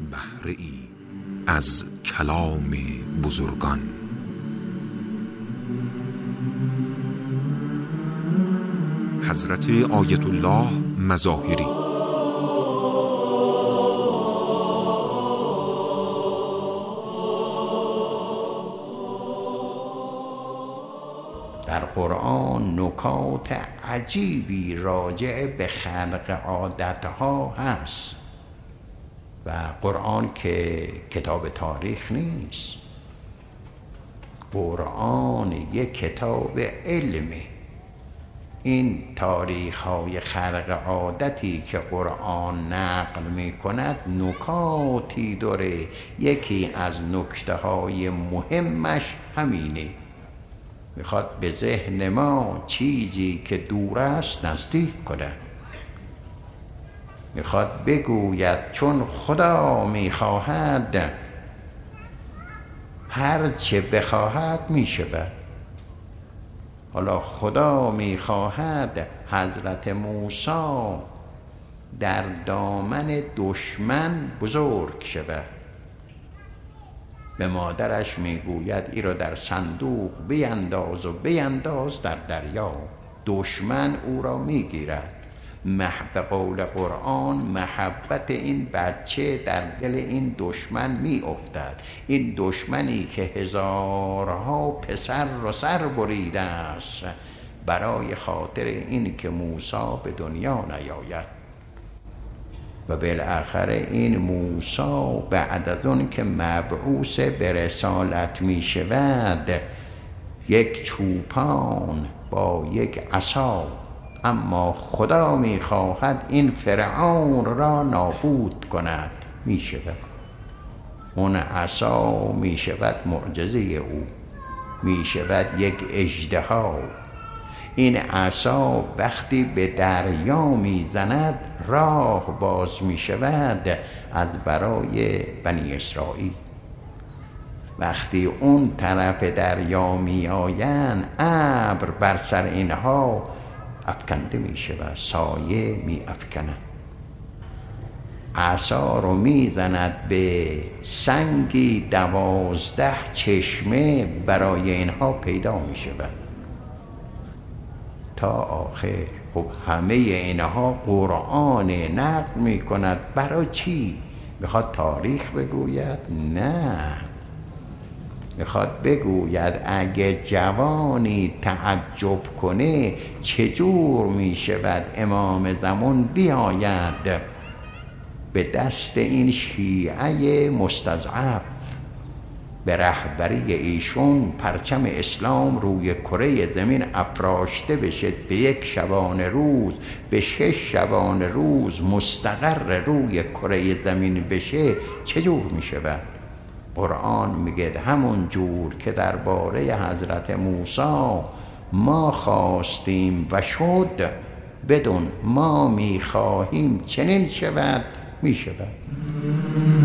بهره ای از کلام بزرگان. حضرت آیت الله مظاهری. در قرآن نکات عجیبی راجع به خلق عادتها هست و قرآن که کتاب تاریخ نیست، قرآن یک کتاب علمه. این تاریخ های خلق عادتی که قرآن نقل می کند نکاتی داره. یکی از نکته های مهمش همینه، میخواد به ذهن ما چیزی که دور است نزدیک کنه. میخواد بگوید چون خدا میخواهد هر چه بخواهد میشود. حالا خدا میخواهد حضرت موسی در دامن دشمن بزرگ شود. به مادرش میگوید ای را در صندوق بینداز و بینداز در دریا. دشمن او را میگیرد. به قول قرآن محبت این بچه در دل این دشمن می افتد. این دشمنی که هزارها پسر را سر بریده است برای خاطر این که موسی به دنیا نیاید. و بالاخره این موسی بعد از اون که مبعوث به رسالت می شود، یک چوپان با یک عصا، اما خدا می خواهد این فرعون را نابود کند، می شود. اون عصا می شود معجزه او، می شود یک اژدها. این عصا وقتی به دریا می زند راه باز می شود از برای بنی اسرائیل. وقتی اون طرف دریا می آیند ابر بر سر اینها افکنده می شود، سایه می افکند. عصا رو می زند به سنگی 12 چشمه برای اینها پیدا می شود تا آخر. خب همه اینها قرآن نقل می کند. برای چی؟ میخواد تاریخ بگوید؟ نه، میخواد بگوید اگه جوانی تعجب کنه چجور میشود امام زمان بیاید به دست این شیعه مستضعف، به رهبری ایشون پرچم اسلام روی کره زمین افراشته بشه، به یک شبانه روز، به 6 شبانه روز مستقر روی کره زمین بشه، چجور میشود؟ قرآن میگه همون جور که درباره حضرت موسی ما خواستیم و شد، بدون ما میخواهیم چنین شود، میشود.